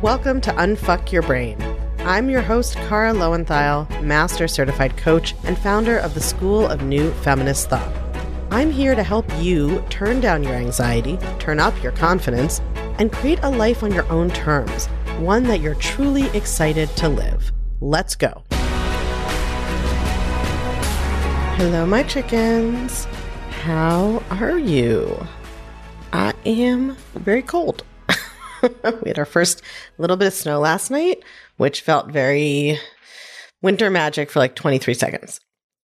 Welcome to Unfuck Your Brain. I'm your host, Cara Lowenthal, Master Certified Coach and founder of the School of New Feminist Thought. I'm here to help you turn down your anxiety, turn up your confidence, and create a life on your own terms, one that you're truly excited to live. Let's go. Hello, my chickens. How are you? I am very cold. We had our first little bit of snow last night, which felt very winter magic for like 23 seconds.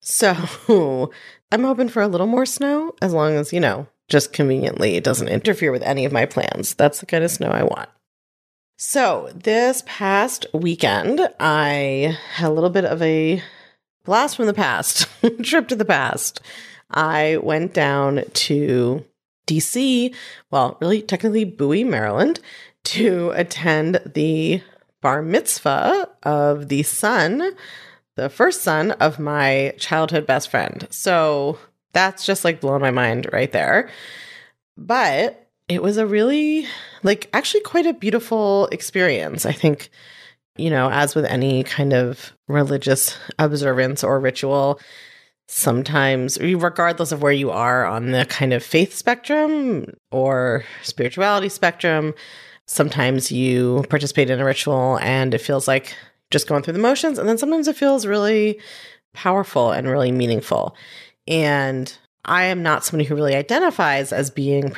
So I'm hoping for a little more snow, as long as, just conveniently it doesn't interfere with any of my plans. That's the kind of snow I want. So this past weekend, I had a little bit of a blast from the past, trip to the past. I went down to DC, well, really technically Bowie, Maryland, to attend the bar mitzvah of the first son of my childhood best friend. So that's just like blowing my mind right there. But it was a really, actually quite a beautiful experience. I think, as with any kind of religious observance or ritual, sometimes, regardless of where you are on the kind of faith spectrum or spirituality spectrum, sometimes you participate in a ritual and it feels like just going through the motions. And then sometimes it feels really powerful and really meaningful. And I am not somebody who really identifies as being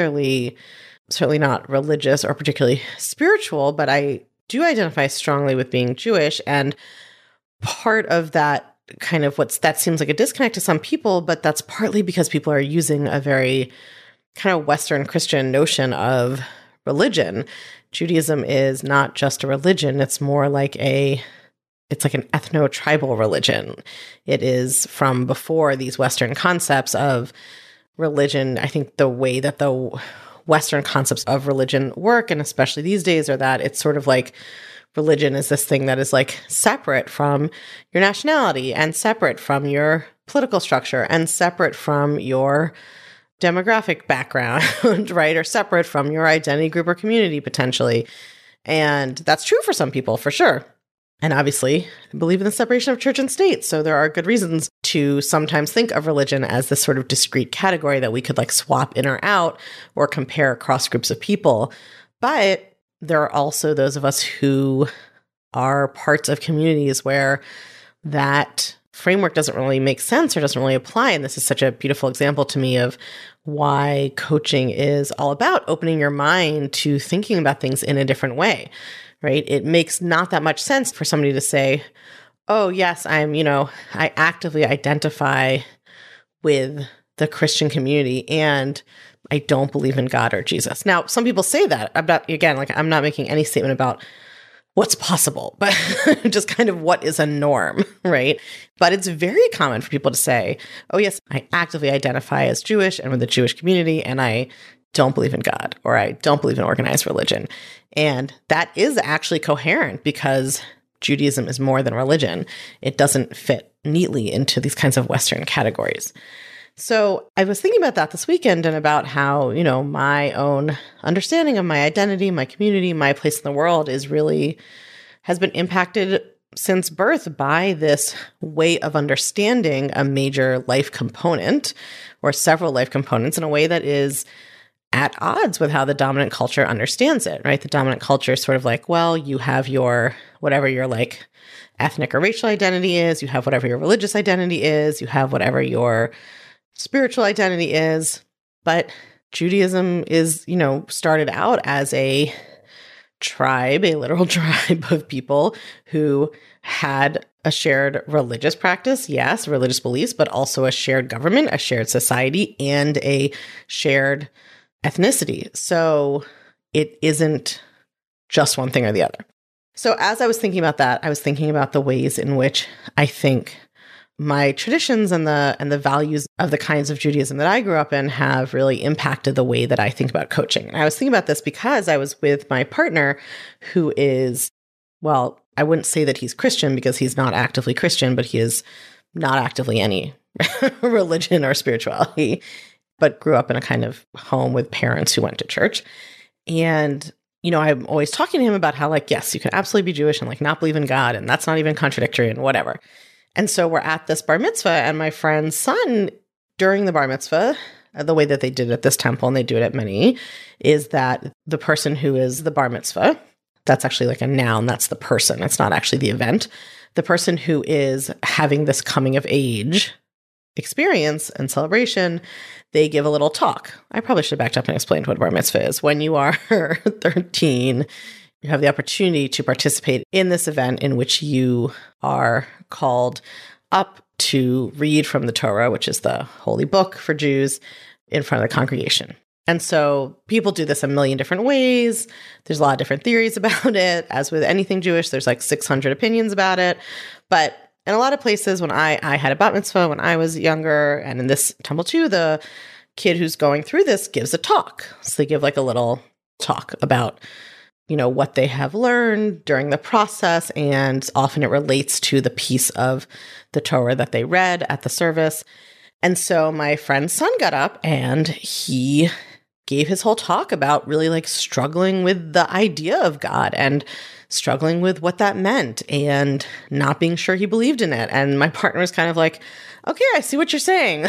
certainly not religious or particularly spiritual, but I do identify strongly with being Jewish. And part of that kind of that seems like a disconnect to some people, but that's partly because people are using a very kind of Western Christian notion of religion. Judaism is not just a religion. It's more like an ethno-tribal religion. It is from before these Western concepts of religion. I think the way that the Western concepts of religion work, and especially these days, are that it's sort of like religion is this thing that is like separate from your nationality and separate from your political structure and separate from your demographic background, right? Or separate from your identity group or community potentially. And that's true for some people, for sure. And obviously, I believe in the separation of church and state. So there are good reasons to sometimes think of religion as this sort of discrete category that we could swap in or out or compare across groups of people. But there are also those of us who are parts of communities where that framework doesn't really make sense or doesn't really apply. And this is such a beautiful example to me of why coaching is all about opening your mind to thinking about things in a different way, right? It makes not that much sense for somebody to say, oh, yes, I actively identify with the Christian community and I don't believe in God or Jesus. Now, some people say that. I'm not making any statement about what's possible, but just kind of what is a norm, right? But it's very common for people to say, oh, yes, I actively identify as Jewish and with the Jewish community, and I don't believe in God, or I don't believe in organized religion. And that is actually coherent because Judaism is more than religion. It doesn't fit neatly into these kinds of Western categories. So I was thinking about that this weekend and about how, my own understanding of my identity, my community, my place in the world has been impacted since birth by this way of understanding a major life component or several life components in a way that is at odds with how the dominant culture understands it, right? The dominant culture is sort of like, well, you have whatever your ethnic or racial identity is, you have whatever your religious identity is, you have whatever your spiritual identity is, but Judaism is, started out as a literal tribe of people who had a shared religious practice, yes, religious beliefs, but also a shared government, a shared society, and a shared ethnicity. So it isn't just one thing or the other. So as I was thinking about that, I was thinking about the ways in which I think my traditions and the values of the kinds of Judaism that I grew up in have really impacted the way that I think about coaching. And I was thinking about this because I was with my partner who is, well, I wouldn't say that he's Christian because he's not actively Christian, but he is not actively any religion or spirituality, but grew up in a kind of home with parents who went to church. And, I'm always talking to him about how like, yes, you can absolutely be Jewish and like not believe in God, and that's not even contradictory and whatever. And so we're at this bar mitzvah, and my friend's son, during the bar mitzvah, the way that they did it at this temple, and they do it at many, is that the person who is the bar mitzvah, that's actually like a noun, that's the person, it's not actually the event. The person who is having this coming of age experience and celebration, they give a little talk. I probably should have backed up and explained what bar mitzvah is. When you are 13, you have the opportunity to participate in this event in which you are called up to read from the Torah, which is the holy book for Jews, in front of the congregation. And so people do this a million different ways. There's a lot of different theories about it. As with anything Jewish, there's like 600 opinions about it. But in a lot of places, when I had a bat mitzvah when I was younger, and in this temple too, the kid who's going through this gives a talk. So they give like a little talk about, what they have learned during the process, and often it relates to the piece of the Torah that they read at the service. And so my friend's son got up and he gave his whole talk about really like struggling with the idea of God and struggling with what that meant and not being sure he believed in it. And my partner was kind of like, okay, I see what you're saying.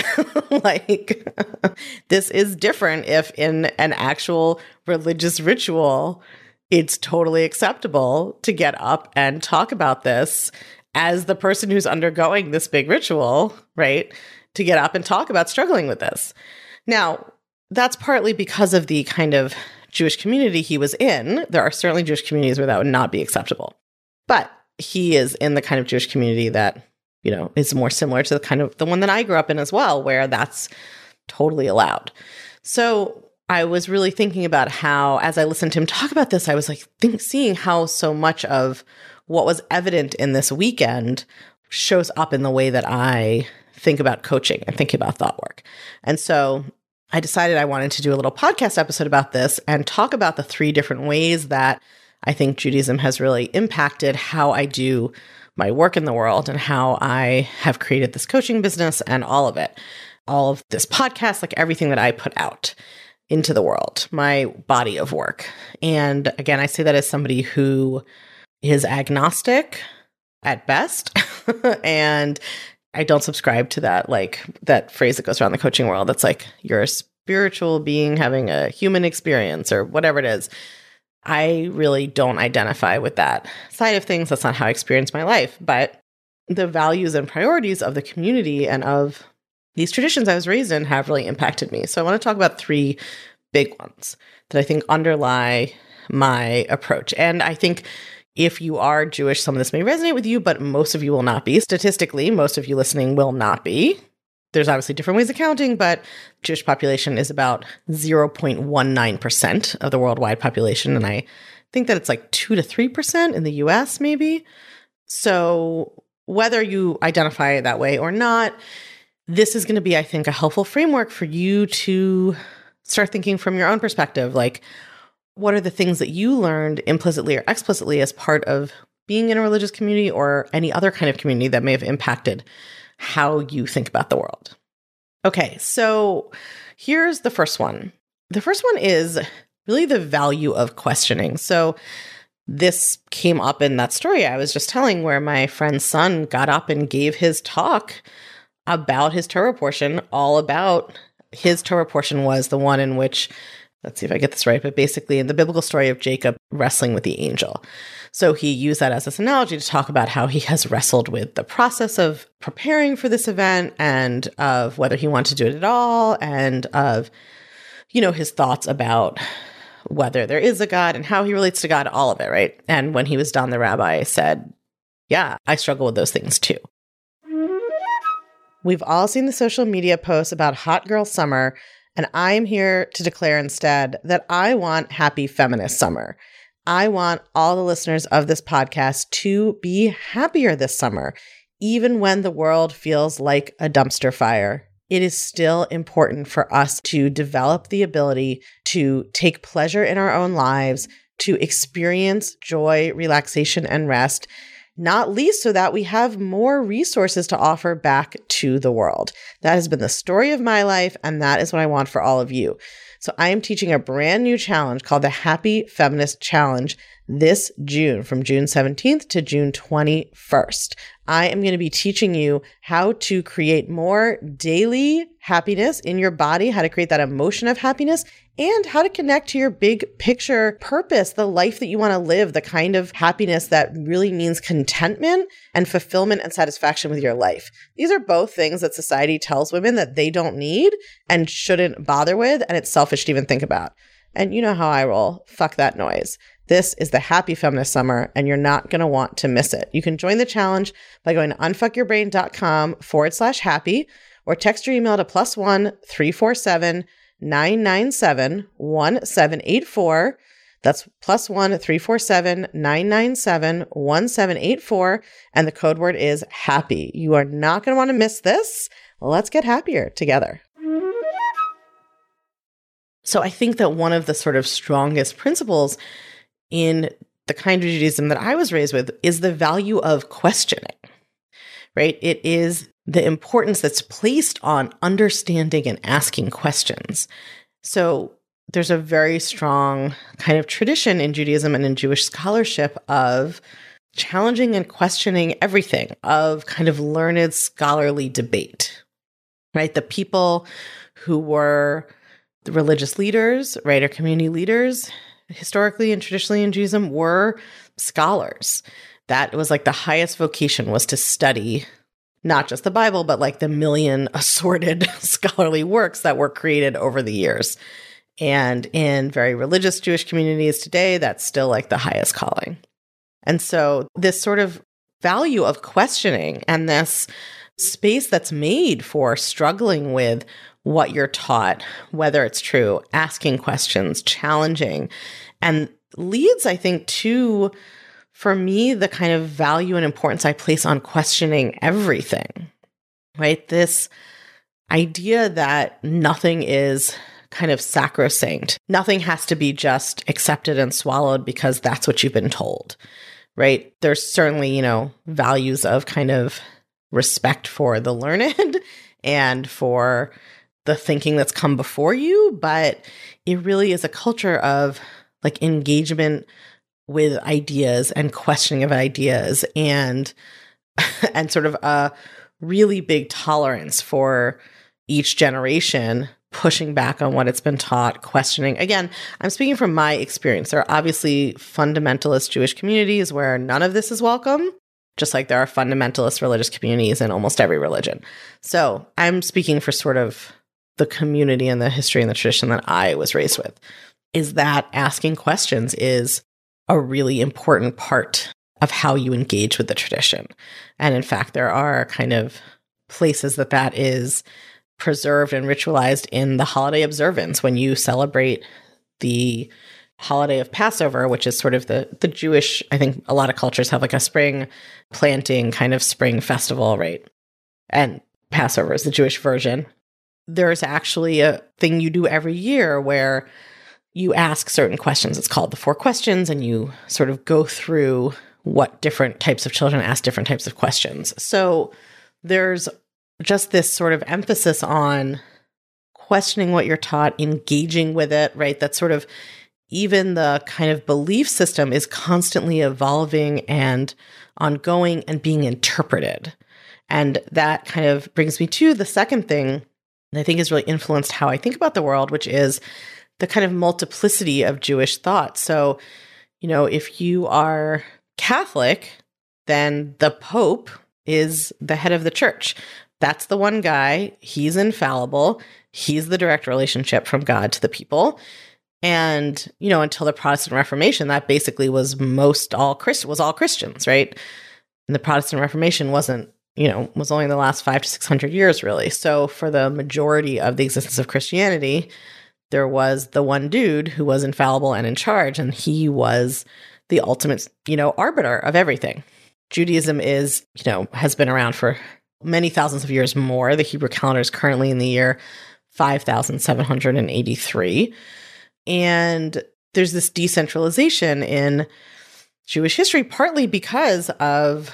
Like, this is different if in an actual religious ritual, it's totally acceptable to get up and talk about this as the person who's undergoing this big ritual, right? To get up and talk about struggling with this. Now, that's partly because of the kind of Jewish community he was in. There are certainly Jewish communities where that would not be acceptable. But he is in the kind of Jewish community that, is more similar to the one that I grew up in as well, where that's totally allowed. So I was really thinking about how, as I listened to him talk about this, I was like seeing how so much of what was evident in this weekend shows up in the way that I think about coaching and think about thought work. And so I decided I wanted to do a little podcast episode about this and talk about the 3 different ways that I think Judaism has really impacted how I do my work in the world and how I have created this coaching business and all of it, all of this podcast, like everything that I put out into the world, my body of work. And again, I say that as somebody who is agnostic at best, and I don't subscribe to that, like that phrase that goes around the coaching world. That's like, you're a spiritual being having a human experience or whatever it is. I really don't identify with that side of things. That's not how I experience my life. But the values and priorities of the community and of these traditions I was raised in have really impacted me. So I want to talk about 3 big ones that I think underlie my approach. And I think if you are Jewish, some of this may resonate with you, but most of you will not be. Statistically, most of you listening will not be. There's obviously different ways of counting, but Jewish population is about 0.19% of the worldwide population. And I think that it's like 2 to 3% in the US, maybe. So whether you identify that way or not, this is going to be, I think, a helpful framework for you to start thinking from your own perspective. Like, what are the things that you learned implicitly or explicitly as part of being in a religious community or any other kind of community that may have impacted how you think about the world? Okay, so here's the first one. The first one is really the value of questioning. So this came up in that story I was just telling where my friend's son got up and gave his talk about his Torah portion. All about his Torah portion was the one in which, let's see if I get this right, but basically in the biblical story of Jacob wrestling with the angel. So he used that as this analogy to talk about how he has wrestled with the process of preparing for this event and of whether he wanted to do it at all, and of, his thoughts about whether there is a God and how he relates to God, all of it, right? And when he was done, the rabbi said, yeah, I struggle with those things too. We've all seen the social media posts about hot girl summer, and I'm here to declare instead that I want happy feminist summer. I want all the listeners of this podcast to be happier this summer, even when the world feels like a dumpster fire. It is still important for us to develop the ability to take pleasure in our own lives, to experience joy, relaxation, and rest, not least so that we have more resources to offer back to the world. That has been the story of my life, and that is what I want for all of you. So I am teaching a brand new challenge called the Happy Feminist Challenge this June, from June 17th to June 21st. I am going to be teaching you how to create more daily happiness in your body, how to create that emotion of happiness, and how to connect to your big picture purpose, the life that you want to live, the kind of happiness that really means contentment and fulfillment and satisfaction with your life. These are both things that society tells women that they don't need and shouldn't bother with, and it's selfish to even think about. And you know how I roll. Fuck that noise. This is the Happy Feminist Summer, and you're not going to want to miss it. You can join the challenge by going to unfuckyourbrain.com/happy or text your email to +1 347 997 1784. That's +1 347 997 1784. And the code word is happy. You are not going to want to miss this. Let's get happier together. So I think that one of the sort of strongest principles in the kind of Judaism that I was raised with is the value of questioning, right? It is the importance that's placed on understanding and asking questions. So there's a very strong kind of tradition in Judaism and in Jewish scholarship of challenging and questioning everything, of kind of learned scholarly debate, right? The people who were the religious leaders, right, or community leaders, historically and traditionally in Judaism, were scholars. That was like the highest vocation, was to study not just the Bible, but like the million assorted scholarly works that were created over the years. And in very religious Jewish communities today, that's still like the highest calling. And so this sort of value of questioning and this space that's made for struggling with what you're taught, whether it's true, asking questions, challenging, and leads, I think, to, for me, the kind of value and importance I place on questioning everything, right? This idea that nothing is kind of sacrosanct. Nothing has to be just accepted and swallowed because that's what you've been told, right? There's certainly, values of kind of respect for the learned and for the thinking that's come before you, but it really is a culture of like engagement with ideas and questioning of ideas and sort of a really big tolerance for each generation pushing back on what it's been taught, questioning. Again, I'm speaking from my experience. There are obviously fundamentalist Jewish communities where none of this is welcome, just like there are fundamentalist religious communities in almost every religion. So I'm speaking for sort of the community and the history and the tradition that I was raised with, is that asking questions is a really important part of how you engage with the tradition. And in fact, there are kind of places that is preserved and ritualized in the holiday observance when you celebrate the holiday of Passover, which is sort of the Jewish, I think a lot of cultures have like a spring planting kind of spring festival, right? And Passover is the Jewish version. There's actually a thing you do every year where you ask certain questions. It's called the 4 questions, and you sort of go through what different types of children ask different types of questions. So there's just this sort of emphasis on questioning what you're taught, engaging with it, right? That sort of, even the kind of belief system is constantly evolving and ongoing and being interpreted. And that kind of brings me to the second thing that I think has really influenced how I think about the world, which is the kind of multiplicity of Jewish thought. So, if you are Catholic, then the Pope is the head of the church. That's the one guy. He's infallible. He's the direct relationship from God to the people. And, until the Protestant Reformation, that basically was all Christians, right? And the Protestant Reformation was only in the last 500 to 600 years, really. So for the majority of the existence of Christianity, there was the one dude who was infallible and in charge, and he was the ultimate, arbiter of everything. Judaism has been around for many thousands of years more. The Hebrew calendar is currently in the year 5,783. And there's this decentralization in Jewish history, partly because of,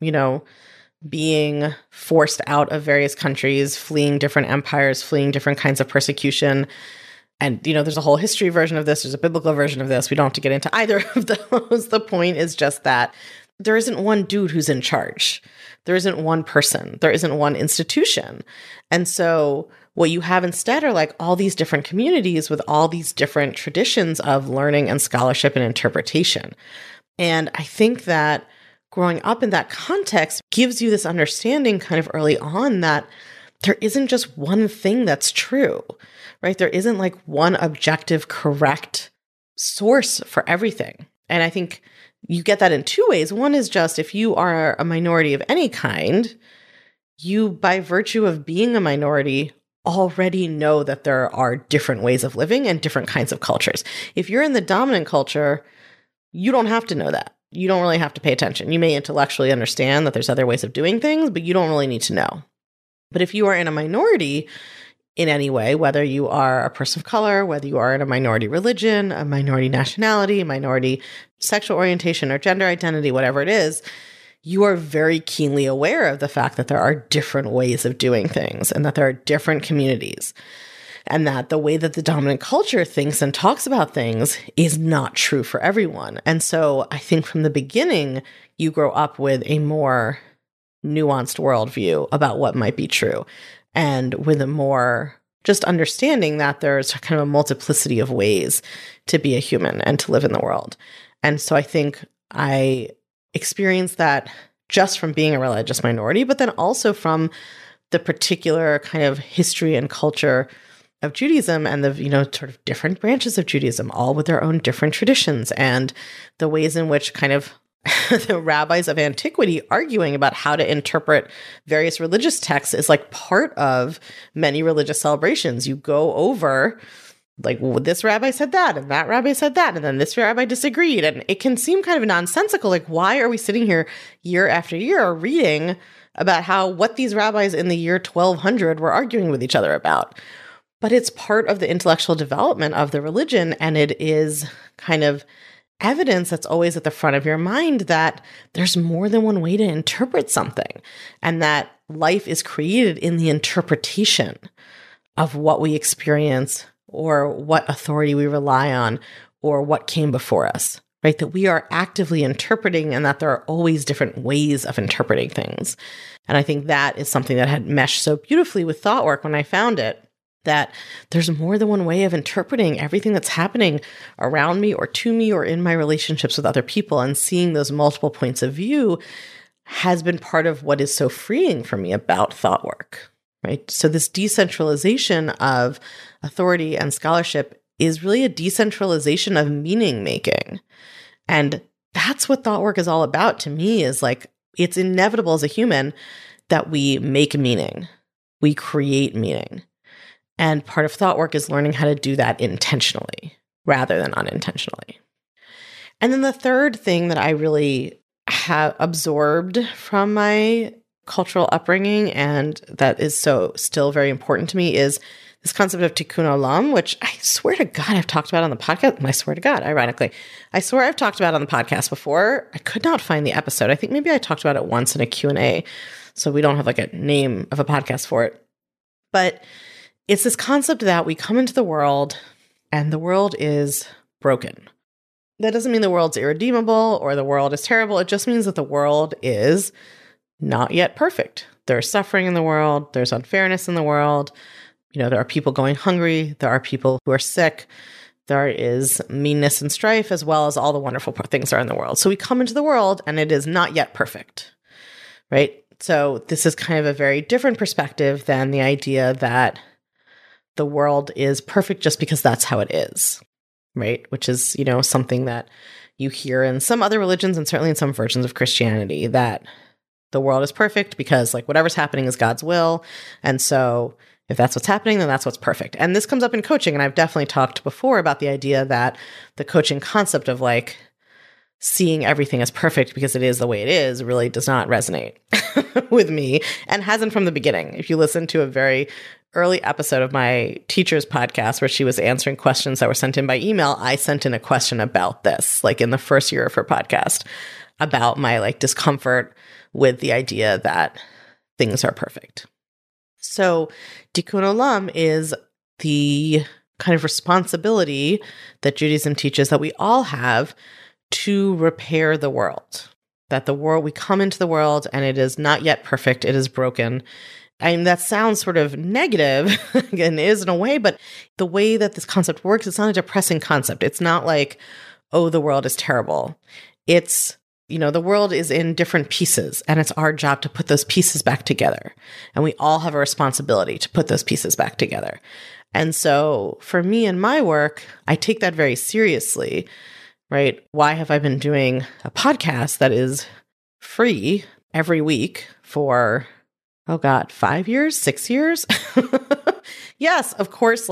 being forced out of various countries, fleeing different empires, fleeing different kinds of persecution. And, there's a whole history version of this. There's a biblical version of this. We don't have to get into either of those. The point is just that there isn't one dude who's in charge. There isn't one person. There isn't one institution. And so what you have instead are like all these different communities with all these different traditions of learning and scholarship and interpretation. And I think that growing up in that context gives you this understanding kind of early on that there isn't just one thing that's true, right? There isn't like one objective, correct source for everything. And I think you get that in two ways. One is just if you are a minority of any kind, you, by virtue of being a minority, already know that there are different ways of living and different kinds of cultures. If you're in the dominant culture, you don't have to know that. You don't really have to pay attention. You may intellectually understand that there's other ways of doing things, but you don't really need to know. But if you are in a minority in any way, whether you are a person of color, whether you are in a minority religion, a minority nationality, a minority sexual orientation or gender identity, whatever it is, you are very keenly aware of the fact that there are different ways of doing things and that there are different communities. And that the way that the dominant culture thinks and talks about things is not true for everyone. And so I think from the beginning, you grow up with a more nuanced worldview about what might be true, and with a more just understanding that there's kind of a multiplicity of ways to be a human and to live in the world. And so I think I experienced that just from being a religious minority, but then also from the particular kind of history and culture of Judaism and the, sort of different branches of Judaism, all with their own different traditions and the ways in which kind of the rabbis of antiquity arguing about how to interpret various religious texts is like part of many religious celebrations. You go over like, well, this rabbi said that, and that rabbi said that, and then this rabbi disagreed. And it can seem kind of nonsensical. Like, why are we sitting here year after year reading about what these rabbis in the year 1200 were arguing with each other about? But it's part of the intellectual development of the religion, and it is kind of evidence that's always at the front of your mind that there's more than one way to interpret something, and that life is created in the interpretation of what we experience or what authority we rely on or what came before us, right? That we are actively interpreting and that there are always different ways of interpreting things. And I think that is something that had meshed so beautifully with thought work when I found it, that there's more than one way of interpreting everything that's happening around me or to me or in my relationships with other people. And seeing those multiple points of view has been part of what is so freeing for me about thought work, right? So this decentralization of authority and scholarship is really a decentralization of meaning making. And that's what thought work is all about to me, is like, it's inevitable as a human that we make meaning, we create meaning. And part of thought work is learning how to do that intentionally rather than unintentionally. And then the third thing that I really have absorbed from my cultural upbringing and that is so still very important to me is this concept of tikkun olam, which I swear to God I've talked about on the podcast. I swear to God, ironically. I swear I've talked about on the podcast before. I could not find the episode. I think maybe I talked about it once in a Q&A, so we don't have like a name of a podcast for it. But it's this concept that we come into the world and the world is broken. That doesn't mean the world's irredeemable or the world is terrible. It just means that the world is not yet perfect. There's suffering in the world. There's unfairness in the world. There are people going hungry. There are people who are sick. There is meanness and strife, as well as all the wonderful things that are in the world. So we come into the world and it is not yet perfect, right? So this is kind of a very different perspective than the idea that the world is perfect just because that's how it is, right? Which is, something that you hear in some other religions and certainly in some versions of Christianity, that the world is perfect because like whatever's happening is God's will. And so if that's what's happening, then that's what's perfect. And this comes up in coaching. And I've definitely talked before about the idea that the coaching concept of like seeing everything as perfect because it is the way it is really does not resonate with me and hasn't from the beginning. If you listen to a very early episode of my teacher's podcast where she was answering questions that were sent in by email, I sent in a question about this, like in the first year of her podcast, about my like discomfort with the idea that things are perfect. So Tikkun Olam is the kind of responsibility that Judaism teaches that we all have to repair the world. That the world, we come into the world and it is not yet perfect, it is broken. And that sounds sort of negative and is in a way, but the way that this concept works, it's not a depressing concept. It's not like, oh, the world is terrible. It's, the world is in different pieces and it's our job to put those pieces back together. And we all have a responsibility to put those pieces back together. And so for me and my work, I take that very seriously, right? Why have I been doing a podcast that is free every week for 5 years, 6 years? Yes, of course,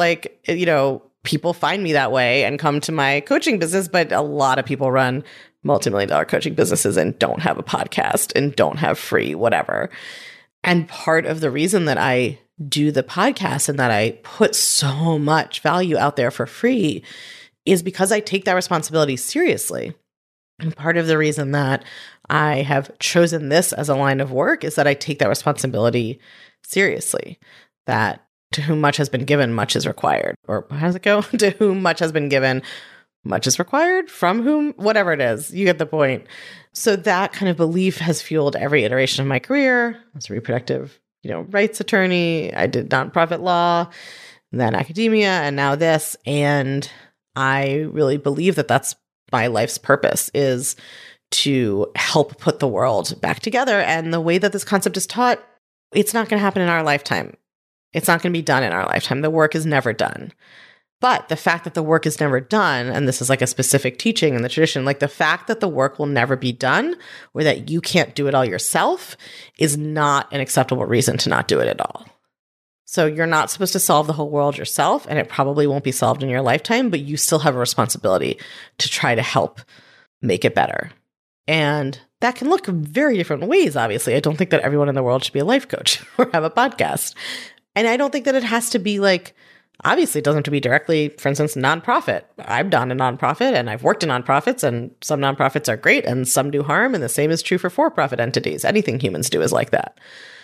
people find me that way and come to my coaching business, but a lot of people run multi-million-dollar coaching businesses and don't have a podcast and don't have free whatever. And part of the reason that I do the podcast and that I put so much value out there for free is because I take that responsibility seriously. And part of the reason that I have chosen this as a line of work is that I take that responsibility seriously, that to whom much has been given, much is required. Or how does it go? To whom much has been given, much is required. From whom, whatever it is, you get the point. So that kind of belief has fueled every iteration of my career. I was a reproductive, rights attorney. I did nonprofit law, then academia, and now this. And I really believe that that's my life's purpose, is to help put the world back together. And the way that this concept is taught, it's not going to happen in our lifetime. It's not going to be done in our lifetime. The work is never done. But the fact that the work is never done, and this is like a specific teaching in the tradition, like the fact that the work will never be done or that you can't do it all yourself is not an acceptable reason to not do it at all. So you're not supposed to solve the whole world yourself, and it probably won't be solved in your lifetime, but you still have a responsibility to try to help make it better. And that can look very different ways, obviously. I don't think that everyone in the world should be a life coach or have a podcast. And I don't think that it has to be obviously it doesn't have to be directly, for instance, nonprofit. I've done a nonprofit and I've worked in nonprofits, and some nonprofits are great and some do harm. And the same is true for for-profit entities. Anything humans do is like that.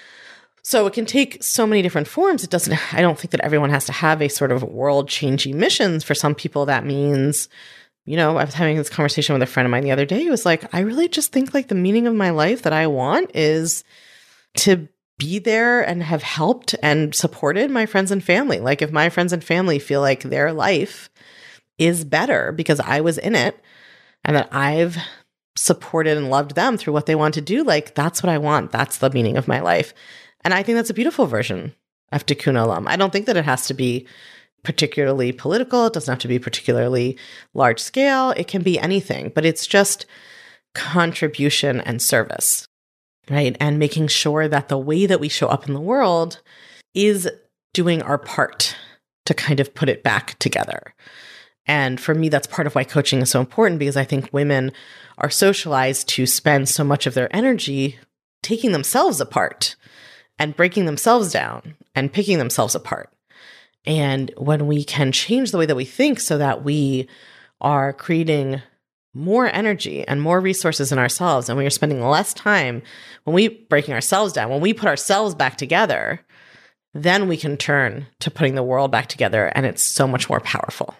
So it can take so many different forms. I don't think that everyone has to have a sort of world-changing missions. For some people, that means, I was having this conversation with a friend of mine the other day who was like, I really just think the meaning of my life that I want is to be there and have helped and supported my friends and family. Like if my friends and family feel like their life is better because I was in it and that I've supported and loved them through what they want to do, that's what I want. That's the meaning of my life. And I think that's a beautiful version of Tikkun Olam. I don't think that it has to be particularly political. It doesn't have to be particularly large scale. It can be anything, but it's just contribution and service, right? And making sure that the way that we show up in the world is doing our part to kind of put it back together. And for me, that's part of why coaching is so important, because I think women are socialized to spend so much of their energy taking themselves apart and breaking themselves down and picking themselves apart. And when we can change the way that we think so that we are creating more energy and more resources in ourselves, and we are spending less time when we breaking ourselves down, when we put ourselves back together, then we can turn to putting the world back together, and it's so much more powerful.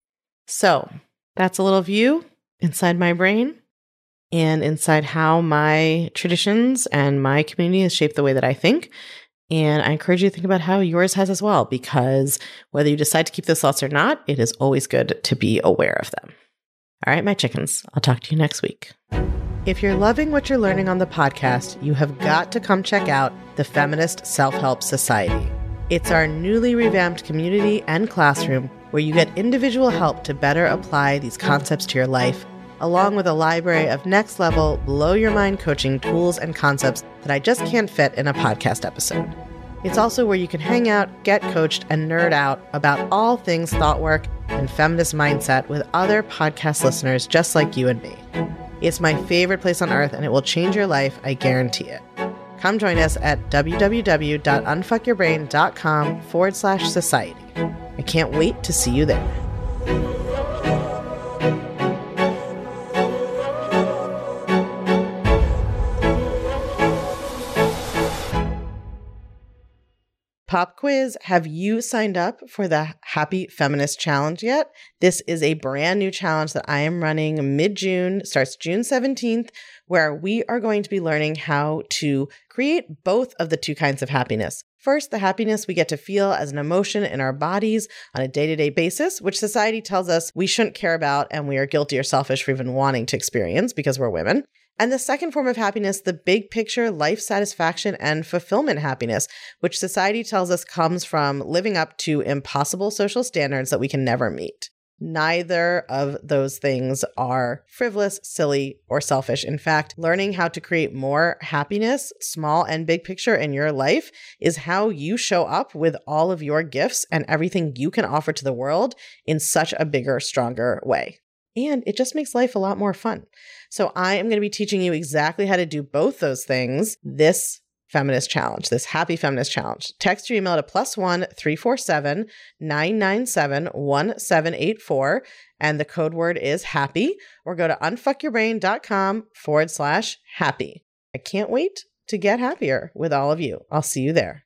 So that's a little view inside my brain and inside how my traditions and my community has shaped the way that I think. And I encourage you to think about how yours has as well, because whether you decide to keep those thoughts or not, it is always good to be aware of them. All right, my chickens, I'll talk to you next week. If you're loving what you're learning on the podcast, you have got to come check out the Feminist Self-Help Society. It's our newly revamped community and classroom where you get individual help to better apply these concepts to your life, along with a library of next-level, blow-your-mind coaching tools and concepts that I just can't fit in a podcast episode. It's also where you can hang out, get coached, and nerd out about all things thought work and feminist mindset with other podcast listeners just like you and me. It's my favorite place on earth, and it will change your life, I guarantee it. Come join us at www.unfuckyourbrain.com/society. I can't wait to see you there. Pop quiz, have you signed up for the Happy Feminist Challenge yet? This is a brand new challenge that I am running mid-June, starts June 17th, where we are going to be learning how to create both of the two kinds of happiness. First, the happiness we get to feel as an emotion in our bodies on a day-to-day basis, which society tells us we shouldn't care about and we are guilty or selfish for even wanting to experience because we're women. And the second form of happiness, the big picture life satisfaction and fulfillment happiness, which society tells us comes from living up to impossible social standards that we can never meet. Neither of those things are frivolous, silly, or selfish. In fact, learning how to create more happiness, small and big picture in your life, is how you show up with all of your gifts and everything you can offer to the world in such a bigger, stronger way. And it just makes life a lot more fun. So I am going to be teaching you exactly how to do both those things this feminist challenge, this Happy Feminist Challenge. Text your email to +1 347 997 1784, and the code word is happy, or go to unfuckyourbrain.com/happy. I can't wait to get happier with all of you. I'll see you there.